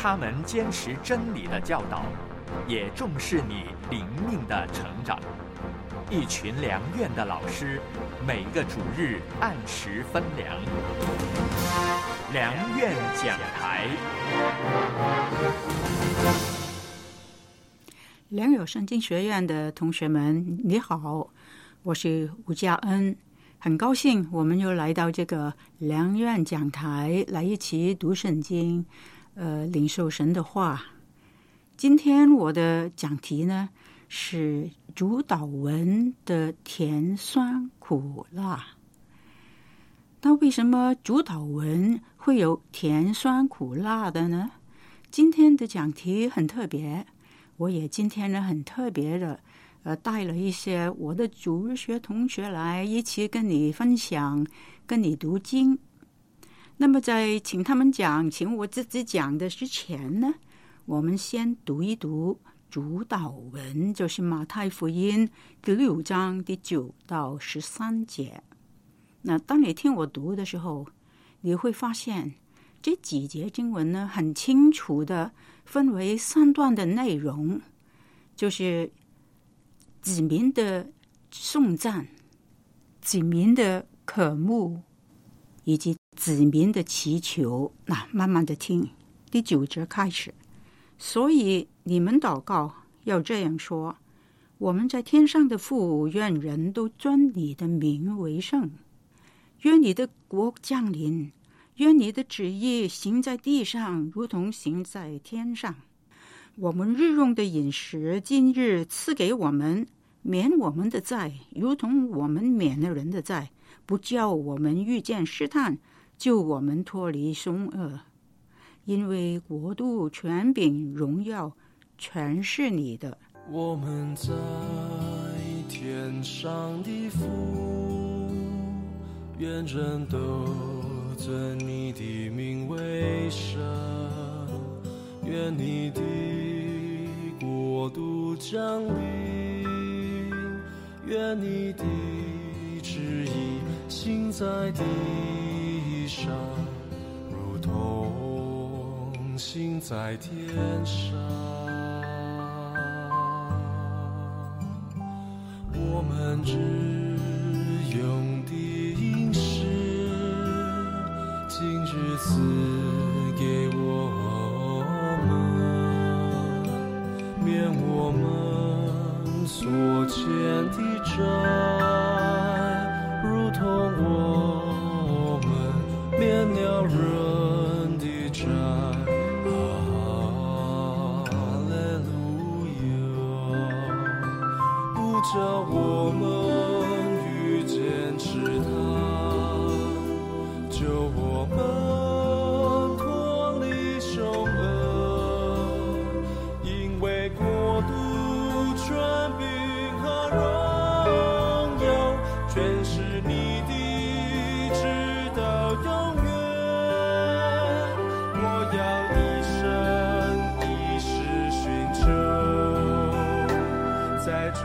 他们坚持真理的教导，也重视你灵命的成长。一群良院的老师，每个主日按时分粮。良院讲台， 良友圣经学院的同学们，你好，我是吴嘉恩，很高兴我们又来到这个良院讲台，来一起读圣经，领受神的话。今天我的讲题呢是主导文的甜酸苦辣。那为什么主导文会有甜酸苦辣的呢？今天的讲题很特别，我也今天呢很特别的带了一些我的主日学同学来一起跟你分享，跟你读经。那么在请他们讲，请我自己讲的之前呢，我们先读一读主导文，就是马太福音第6章第9到13节。那当你听我读的时候，你会发现这几节经文呢很清楚的分为3段的内容，就是子民的颂赞、子民的渴慕以及子民的祈求。那慢慢的听，第9节开始，所以你们祷告要这样说：我们在天上的父，愿人都尊你的名为圣，愿你的国降临，愿你的旨意行在地上，如同行在天上。我们日用的饮食，今日赐给我们，免我们的债，如同我们免了人的债，不叫我们遇见试探，救我们脱离凶恶。因为国度、权柄、荣耀，全是你的。 我们在天上的父，愿人都尊你的名为圣，愿你的国度降临，愿你的旨意行在地上，如同行在天上。我们日用的饮食，今日赐给我们，免我们所欠的债，如同我们免了人的债。叫我们遇见试探，救我们脱离凶恶，因为国度、权柄和荣耀，全是你的，直到永远。我要一生一世寻求，在主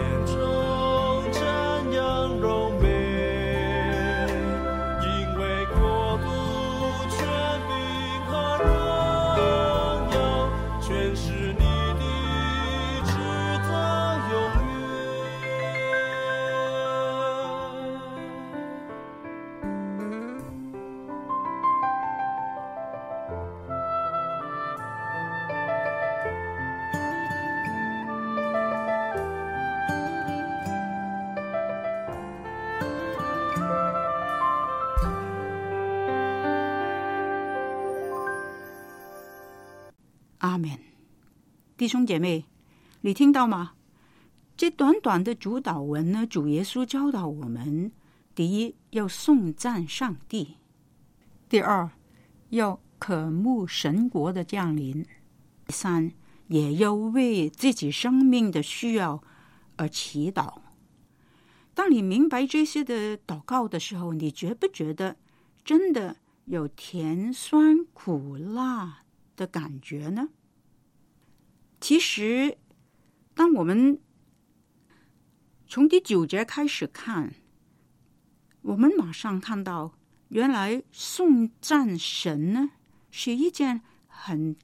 阿们。弟兄姐妹，你听到吗？这短短的主导文呢，主耶稣教导我们：第一，要颂赞上帝；第二，要渴慕神国的降临；第三，也要为自己生命的需要而祈祷。当你明白这些的祷告的时候，你觉不觉得真的有甜酸苦辣的感觉呢？其实当我们从第9节开始看，我们马上看到原来颂赞神呢是一件很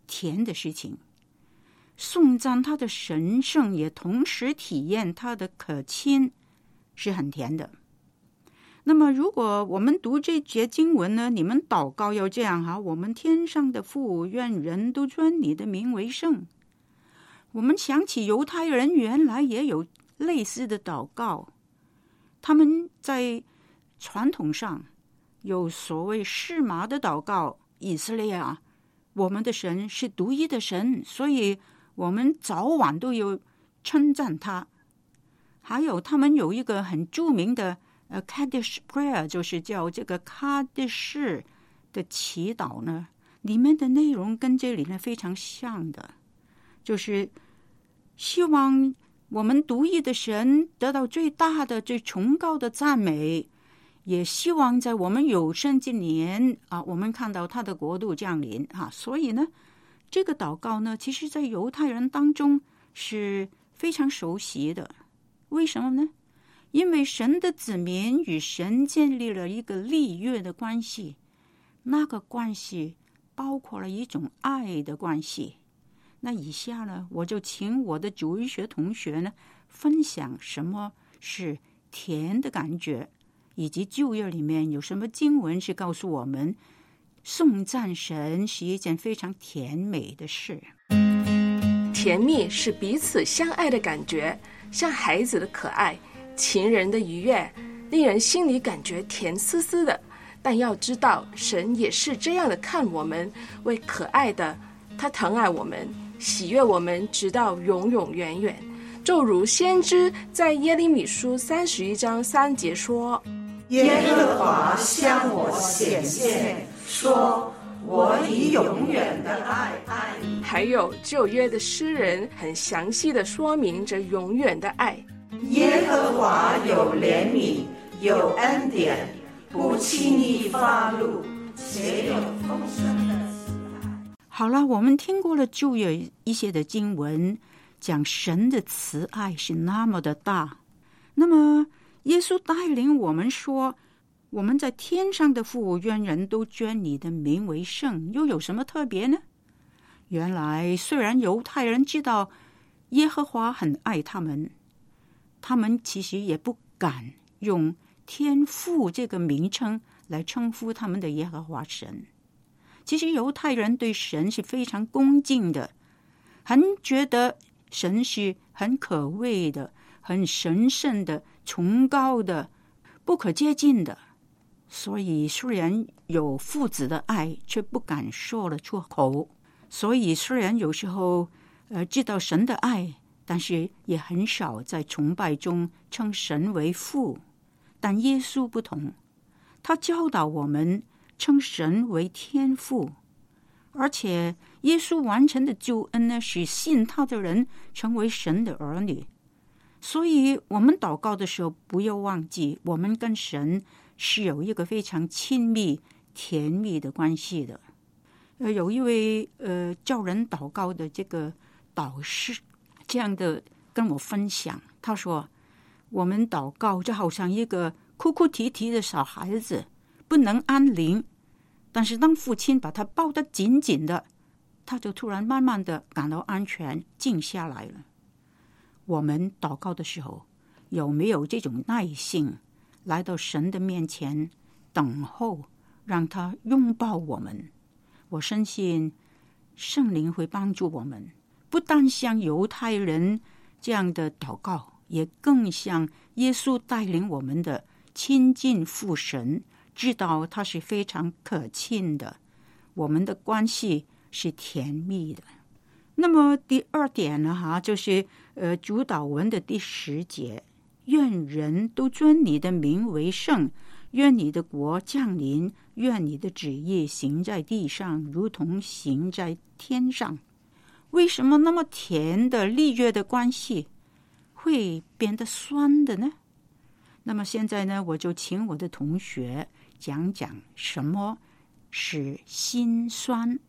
甜的事情。颂赞他的神圣，也同时体验他的可亲，是很甜的。那么如果我们读这节经文呢，你们祷告要这样哈：我们天上的父，愿人都尊你的名为圣。我们想起犹太人原来也有类似的祷告，他们在传统上有所谓示麻的祷告。以色列啊，我们的神是独一的神，所以我们早晚都有称赞他。还有他们有一个很著名的Kaddish Prayer， 就是叫这个卡迪士的祈祷呢，里面的内容跟这里呢非常像的，就是希望我们独一的神得到最大的最崇高的赞美，也希望在我们有生之年我们看到他的国度降临所以呢这个祷告呢，其实在犹太人当中是非常熟悉的。为什么呢？因为神的子民与神建立了一个立约的关系，那个关系包括了一种爱的关系。那以下呢，我就请我的主日学同学呢分享什么是甜的感觉，以及旧约里面有什么经文是告诉我们颂赞神是一件非常甜美的事。 甜蜜是彼此相爱的感觉，像孩子的可爱，情人的愉悦，令人心里感觉甜丝丝的。但要知道，神也是这样的看我们，为可爱的他疼爱我们，喜悦我们直到永永远远。就如先知在耶利米书31章3节说： 耶和华向我显现，说我以永远的爱爱你。 还有旧约的诗人很详细的说明这永远的爱。 耶和华有怜悯，有恩典，不轻易发怒，且有丰盛的慈爱。 好了，我们听过了旧约一些的经文，讲神的慈爱是那么的大。那么耶稣带领我们说，我们在天上的父，愿人都尊你的名为圣，又有什么特别呢？原来虽然犹太人知道耶和华很爱他们，他们其实也不敢用天父这个名称来称呼他们的耶和华神。其实犹太人对神是非常恭敬的，很觉得神是很可畏的，很神圣的，崇高的，不可接近的。所以虽然有父子的爱，却不敢说了出口。所以虽然有时候知道神的爱，但是也很少在崇拜中称神为父。但耶稣不同，他教导我们称神为天父，而且耶稣完成的救恩呢，使信他的人成为神的儿女。所以我们祷告的时候，不要忘记我们跟神是有一个非常亲密甜蜜的关系的。有一位教人祷告的这个导师这样的跟我分享，他说我们祷告就好像一个哭哭啼啼的小孩子，不能安宁，但是当父亲把他抱得紧紧的，他就突然慢慢的感到安全，静下来了。我们祷告的时候，有没有这种耐性来到神的面前等候，让他拥抱我们？我深信圣灵会帮助我们，不但像犹太人这样的祷告，也更像耶稣带领我们的亲近父神，知道他是非常可亲的，我们的关系是甜蜜的。那么第二点呢就是主祷文的第10节，愿人都尊你的名为圣，愿你的国降临，愿你的旨意行在地上，如同行在天上。为什么那么甜的立约的关系会变得酸的呢？那么现在呢，我就请我的同学讲讲什么是心酸。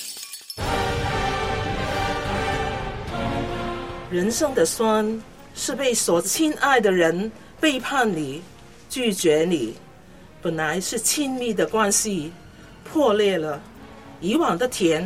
人生的酸是被所亲爱的人背叛你，拒绝你，本来是亲密的关系破裂了，以往的甜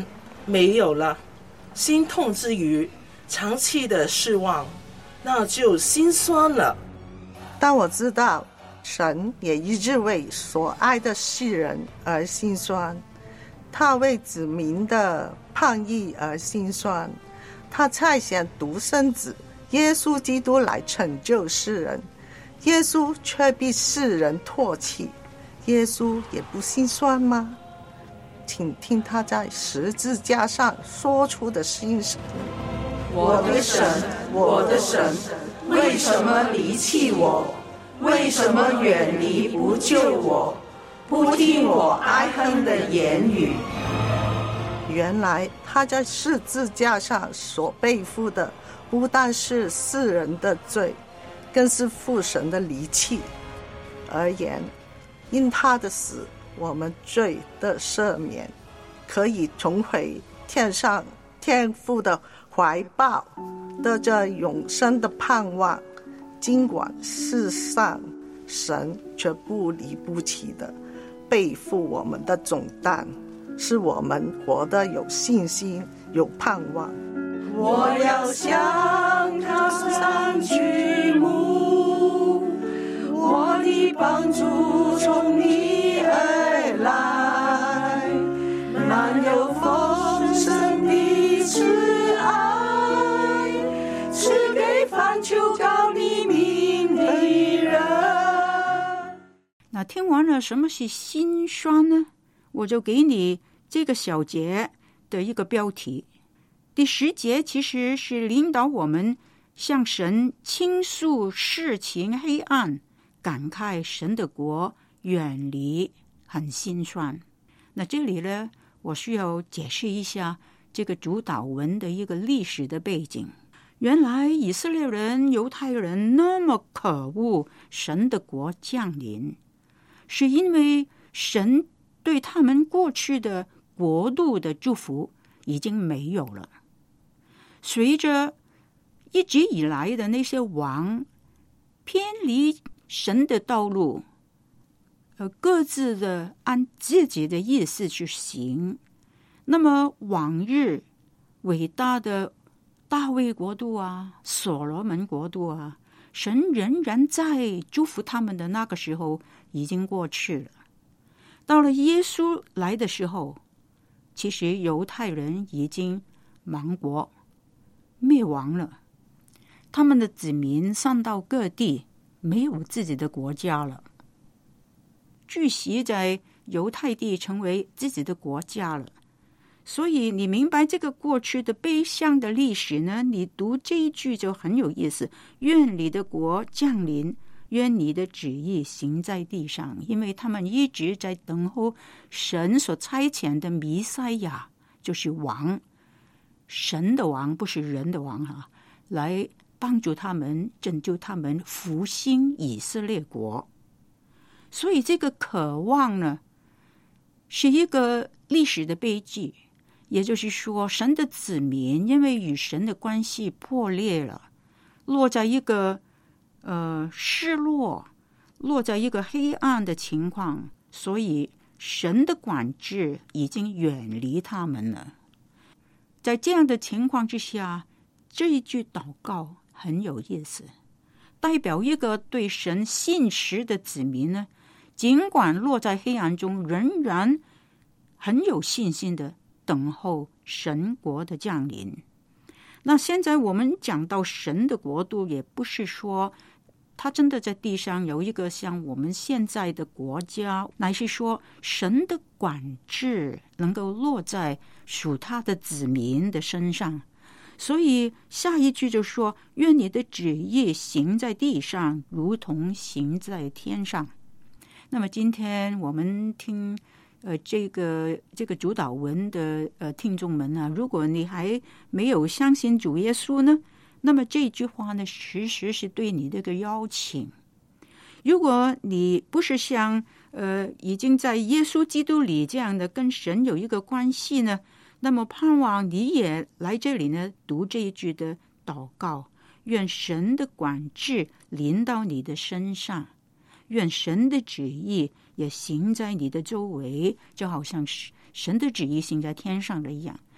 没有了，心痛之余，长期的失望，那就心酸了。 但我知道神也一直为所爱的世人而心酸，他为子民的叛逆而心酸，他差遣独生子耶稣基督来拯救世人，耶稣却被世人唾弃，耶稣也不心酸吗？请听他在十字架上说出的心声： 我的神，我的神，为什么离弃我？为什么远离不救我？不听我哀恨的言语。 原来他在十字架上所背负的不但是世人的罪，更是父神的离弃而言，因他的死，我们罪的赦免，可以重回天上天父的怀抱，得着永生的盼望。尽管世上神却不离不弃的背负我们的重担，使我们活得有信心有盼望。 我要向他上举目，我的帮助从你而来，满有丰盛的慈爱，赐给凡求告你名的人。 那听完了什么是心酸呢？我就给你这个小节的一个标题。第10节其实是领导我们向神倾诉世情黑暗，感慨神的国远离，很心酸。那这里呢，我需要解释一下这个主导文的一个历史的背景。原来以色列人、犹太人那么渴恶神的国降临，是因为神对他们过去的国度的祝福已经没有了。随着一直以来的那些王偏离神的道路，各自的按自己的意思去行，那么往日伟大的大卫国度啊、所罗门国度啊，神仍然在祝福他们的那个时候已经过去了。到了耶稣来的时候，其实犹太人已经亡国灭亡了，他们的子民散到各地，没有自己的国家了，聚集在犹太地成为自己的国家了。所以你明白这个过去的悲伤的历史呢，你读这一句就很有意思，愿你的国降临，愿你的旨意行在地上。因为他们一直在等候神所差遣的弥赛亚，就是王，神的王，不是人的王啊，来帮助他们，拯救他们，复兴以色列国。所以这个渴望呢，是一个历史的悲剧。也就是说，神的子民因为与神的关系破裂了，落在一个失落，落在一个黑暗的情况，所以神的管制已经远离他们了。在这样的情况之下，这一句祷告很有意思，代表一个对神信实的子民呢，尽管落在黑暗中，仍然很有信心的等候神国的降临。那现在我们讲到神的国度，也不是说他真的在地上有一个像我们现在的国家，乃是说神的管制能够落在属他的子民的身上。所以下一句就说，愿你的旨意行在地上，如同行在天上。那么今天我们听这个主导文的听众们啊，如果你还没有相信主耶稣呢，那么这句话呢，其实是对你的一个邀请。如果你不是像已经在耶稣基督里这样的跟神有一个关系呢，那么盼望你也来这里呢，读这一句的祷告，愿神的管制临到你的身上，愿神的旨意也行在你的周围，就好像神的旨意行在天上的一样。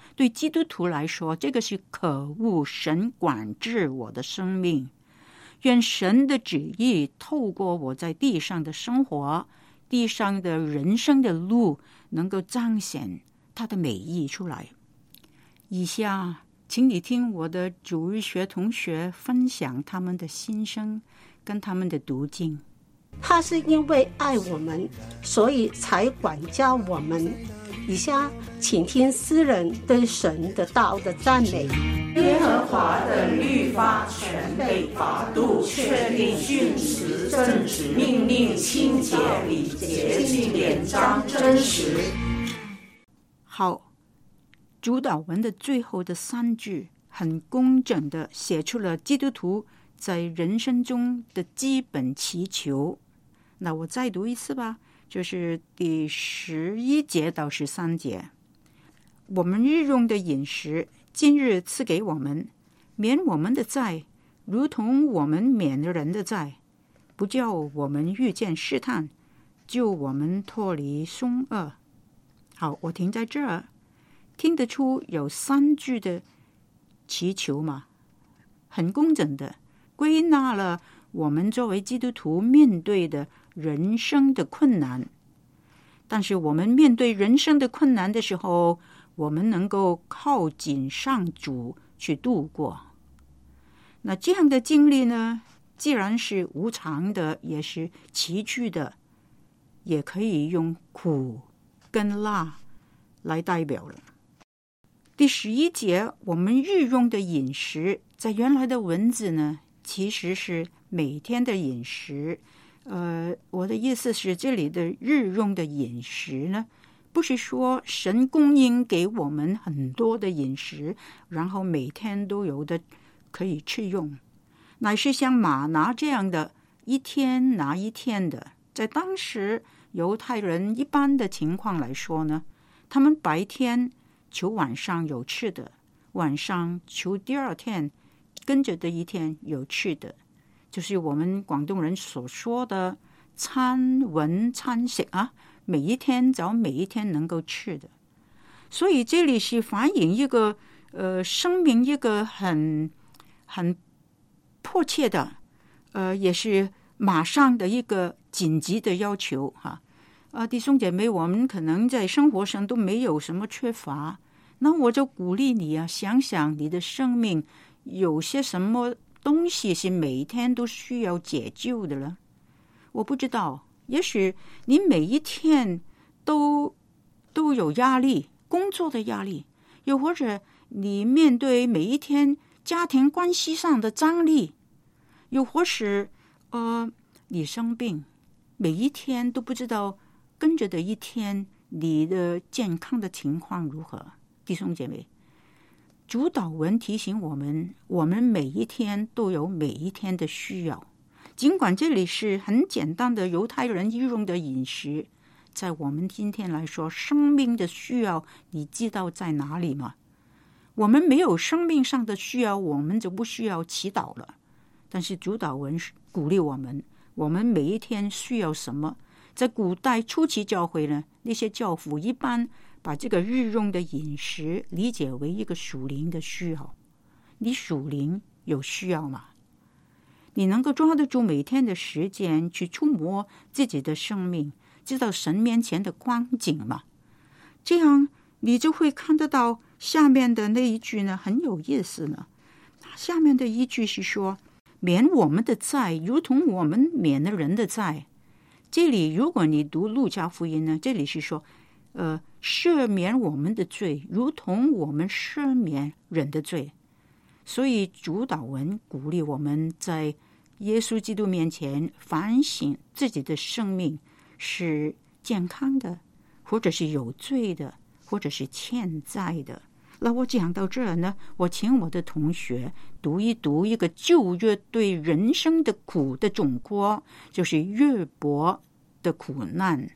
对基督徒来说，这个是可恶，神管制我的生命。愿神的旨意透过我在地上的生活，地上的人生的路，能够彰显他的美意出来。以下请你听我的主日学同学分享他们的心声跟他们的读经。 他是因为爱我们，所以才管教我们。以下请听诗人对神的道的赞美。 耶和华的律法全备，法度确定，训词正直，命令清洁，礼节典章真实。 好，主祷文的最后的3句很工整的写出了基督徒在人生中的基本祈求。那我再读一次吧，就是第11节到13节。我们日用的饮食，今日赐给我们，免我们的债，如同我们免人的债，不叫我们遇见试探，救我们脱离凶恶。好，我停在这儿。听得出有3句的祈求吗？很工整的归纳了我们作为基督徒面对的人生的困难。但是我们面对人生的困难的时候，我们能够靠近上主去度过。那这样的经历呢，既然是无常的，也是崎岖的，也可以用苦跟辣来代表了。第11节，我们日用的饮食，在原来的文字呢，其实是每天的饮食。我的意思是，这里的日用的饮食呢，不是说神供应给我们很多的饮食，然后每天都有的可以吃用，乃是像玛拿这样的一天拿一天的。在当时犹太人一般的情况来说呢，他们白天求晚上有吃的，晚上求第二天跟着的一天有吃的，就是我们广东人所说的餐文餐食啊，每一天找每一天能够吃的。所以这里是反映一个生命一个很迫切的也是马上的一个紧急的要求哈。弟兄姐妹，我们可能在生活上都没有什么缺乏，那我就鼓励你啊，想想你的生命有些什么东西是每一天都需要解救的了。我不知道，也许你每一天都有压力，工作的压力，又或者你面对每一天家庭关系上的张力，又或是你生病，每一天都不知道跟着的一天你的健康的情况如何。弟兄姐妹，主祷文提醒我们，我们每一天都有每一天的需要。尽管这里是很简单的犹太人日用的饮食，在我们今天来说，生命的需要你知道在哪里吗？我们没有生命上的需要，我们就不需要祈祷了。但是主祷文鼓励我们每一天需要什么。在古代初期教会呢，那些教父一般把这个日用的饮食理解为一个属灵的需要。你属灵有需要吗？你能够抓得住每天的时间去触摸自己的生命，知道神面前的光景吗？这样你就会看得到下面的那一句呢，很有意思呢。下面的一句是说，免我们的债，如同我们免了人的债。这里如果你读路加福音呢，这里是说赦免我们的罪，如同我们赦免人的罪。所以主祷文鼓励我们在耶稣基督面前反省自己的生命是健康的，或者是有罪的，或者是欠债的。那我讲到这儿呢，我请我的同学读一读一个旧约对人生的苦的总括，就是约伯的苦难。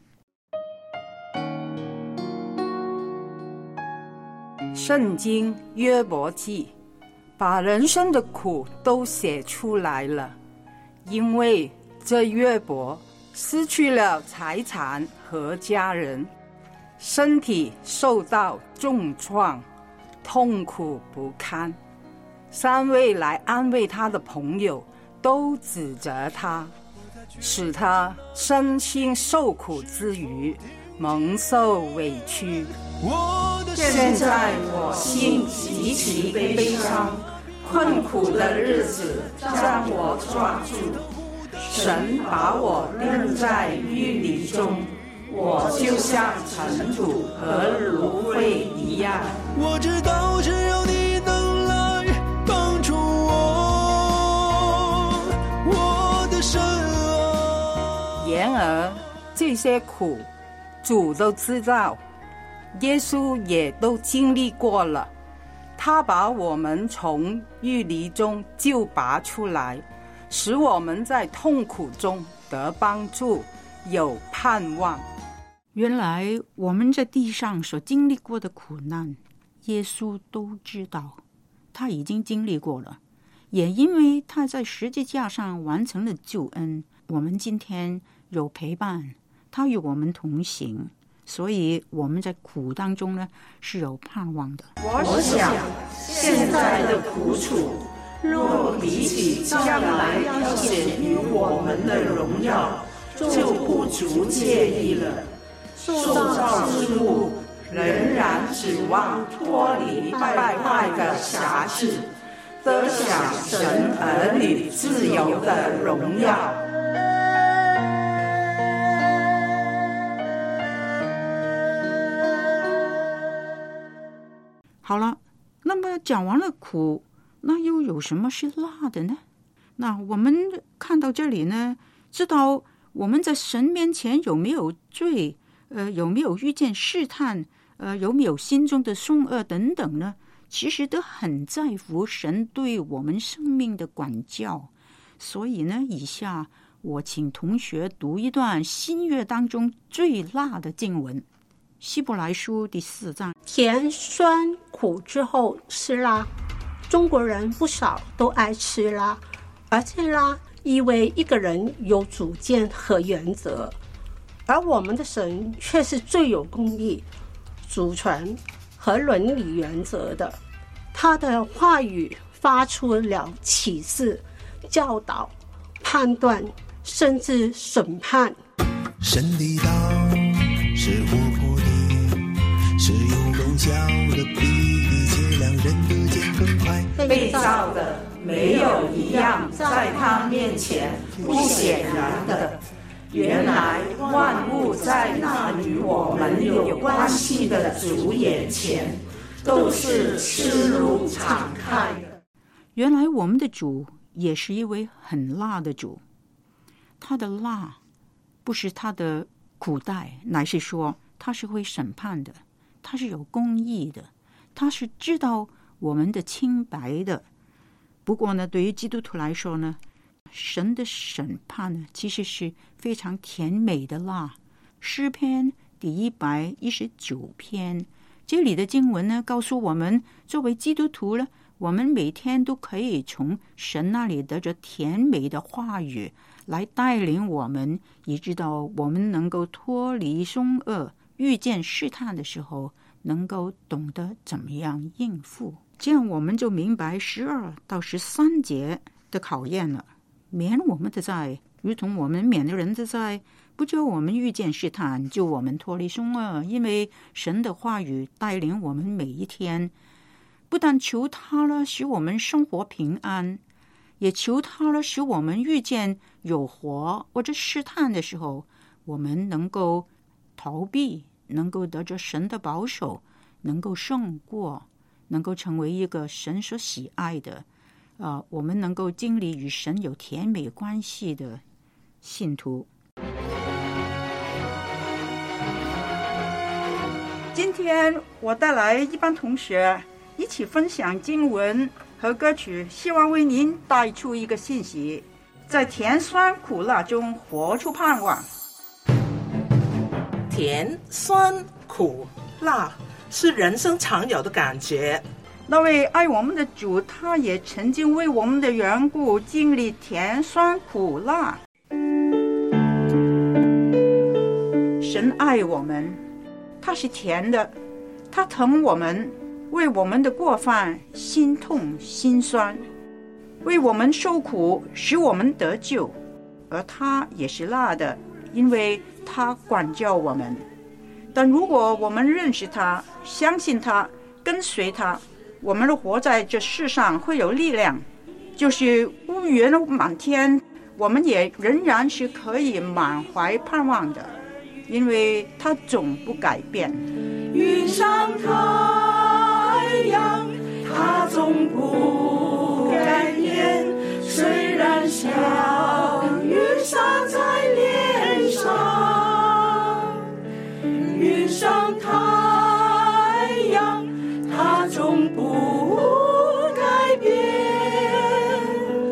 圣经约伯记把人生的苦都写出来了，因为这约伯失去了财产和家人，身体受到重创， 痛苦不堪。3位来安慰他的朋友都指责他，使他身心受苦之余蒙受委屈。 现在我心极其悲伤，困苦的日子将我抓住，神把我扔在淤泥中，我就像尘土和芦荟一样。 我知道只有你能来帮助我，我的神啊。 然而这些苦主都知道，耶稣也都经历过了。他把我们从淤泥中救拔出来，使我们在痛苦中得帮助，有盼望。 原来我们在地上所经历过的苦难，耶稣都知道，他已经经历过了。也因为他在十字架上完成了救恩，我们今天有陪伴，他与我们同行，所以我们在苦当中呢是有盼望的。 我想现在的苦楚，若比起将来要显于我们的荣耀，就不足介意了。受造之物仍然指望脱离败坏的辖制，得享神儿女自由的荣耀。 好了，那么讲完了苦，那又有什么是辣的呢？那我们看到这里呢，知道我们在神面前有没有罪，有没有遇见试探，有没有心中的凶恶等等呢？其实都很在乎神对我们生命的管教。所以呢，以下我请同学读一段新约当中最辣的经文，希伯来书第4章。 甜酸苦之后是辣，中国人不少都爱吃辣，而这辣意味一个人有主见和原则，而我们的神却是最有公义、主权和伦理原则的。他的话语发出了启示、教导、判断，甚至审判。 神的道是活泼的，是有功效的，比一切两人的剑更快。 被造的没有一样在他面前不显然的。原来万物在那与我们有关系的主眼前都是赤露敞开的。 原来我们的主也是一位很辣的主，他的辣不是他的苦待，乃是说他是会审判的，他是有公义的，他是知道我们的清白的。不过呢，对于基督徒来说呢，神的审判呢其实是非常甜美的辣。诗篇第119篇这里的经文呢告诉我们，作为基督徒呢，我们每天都可以从神那里得着甜美的话语来带领我们，以致到我们能够脱离凶恶，遇见试探的时候能够懂得怎么样应付。这样我们就明白12到13节的考验了。免我们的债，如同我们免了人的债，不叫我们遇见试探，救我们脱离凶恶。因为神的话语带领我们每一天，不但求他了使我们生活平安，也求他了使我们遇见有祸或者试探的时候，我们能够逃避，能够得着神的保守，能够胜过，能够成为一个神所喜爱的我们能够经历与神有甜美关系的信徒。今天我带来一班同学一起分享经文和歌曲，希望为您带出一个信息，在甜酸苦辣中活出盼望。 甜酸苦辣是人生常有的感觉。 那位爱我们的主，他也曾经为我们的缘故经历甜酸苦辣。神爱我们，他是甜的，他疼我们， 为我们的过犯心痛心酸，为我们受苦，使我们得救。而他也是辣的，因为他管教我们。但如果我们认识他，相信他，跟随他，我们活在这世上会有力量，就是乌云满天，我们也仍然是可以满怀盼望的，因为他总不改变。 云上太阳，它总不改变，虽然小雨洒在脸上。云上太阳，它总不改变，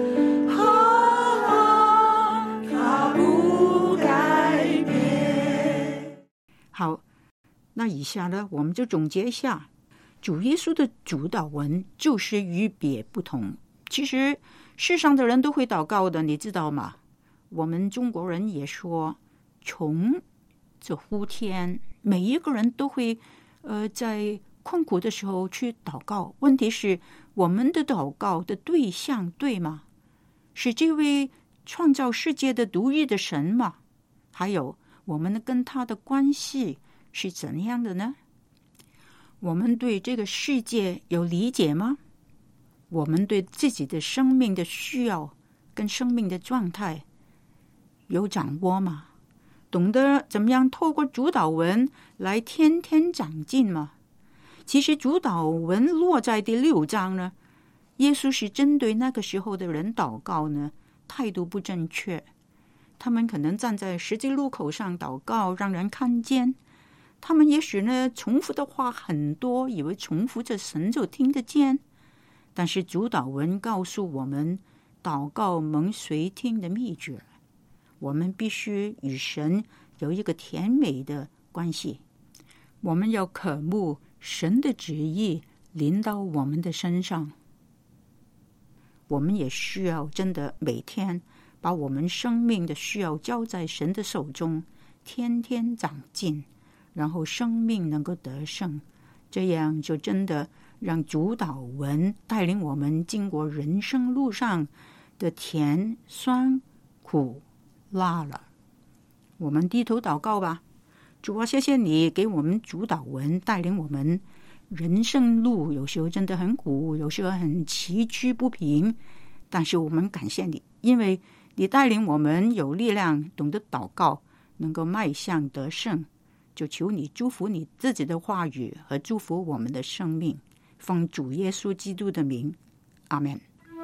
它不改变。 好，那以下呢，我们就总结一下，主耶稣的主祷文就是与别不同。其实世上的人都会祷告的，你知道吗？我们中国人也说穷则呼天，每一个人都会在困苦的时候去祷告。问题是我们的祷告的对象对吗？是这位创造世界的独一的神吗？还有我们跟他的关系是怎样的呢？我们对这个世界有理解吗？我们对自己的生命的需要跟生命的状态有掌握吗？懂得怎么样透过主祷文来天天长进吗？其实主祷文落在第6章呢，耶稣是针对那个时候的人祷告呢，态度不正确。他们可能站在十字路口上祷告，让人看见。他们也许呢重复的话很多，以为重复着神就听得见。但是主祷文告诉我们祷告蒙垂听的秘诀，我们必须与神有一个甜美的关系。我们要渴慕神的旨意临到我们的身上。我们也需要真的每天把我们生命的需要交在神的手中，天天长进，然后生命能够得胜。这样就真的让主祷文带领我们经过人生路上的甜酸苦辣了。我们低头祷告吧。主啊，谢谢你给我们主祷文，带领我们人生路有时候真的很苦，有时候很崎岖不平，但是我们感谢你，因为你带领我们有力量，懂得祷告，能够迈向得胜。就求你祝福你自己的话语和祝福我们的生命，奉主耶稣基督的名，阿们。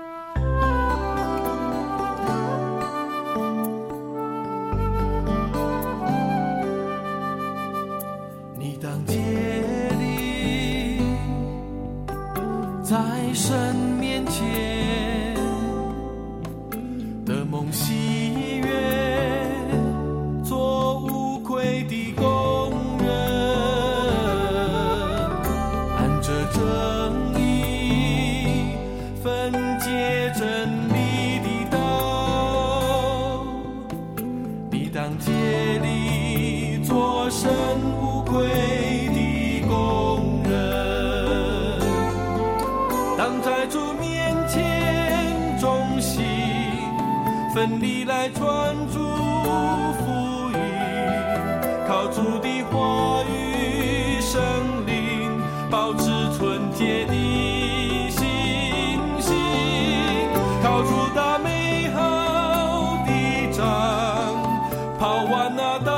你当竭力在神面前的梦喜悦，做无愧的工人，按着正义分解真理的道。你当竭力做神无愧的工人，当在主面前忠心奋力来传主福音，靠主的话语圣灵保持纯洁的信心，靠主打美好的仗，跑完那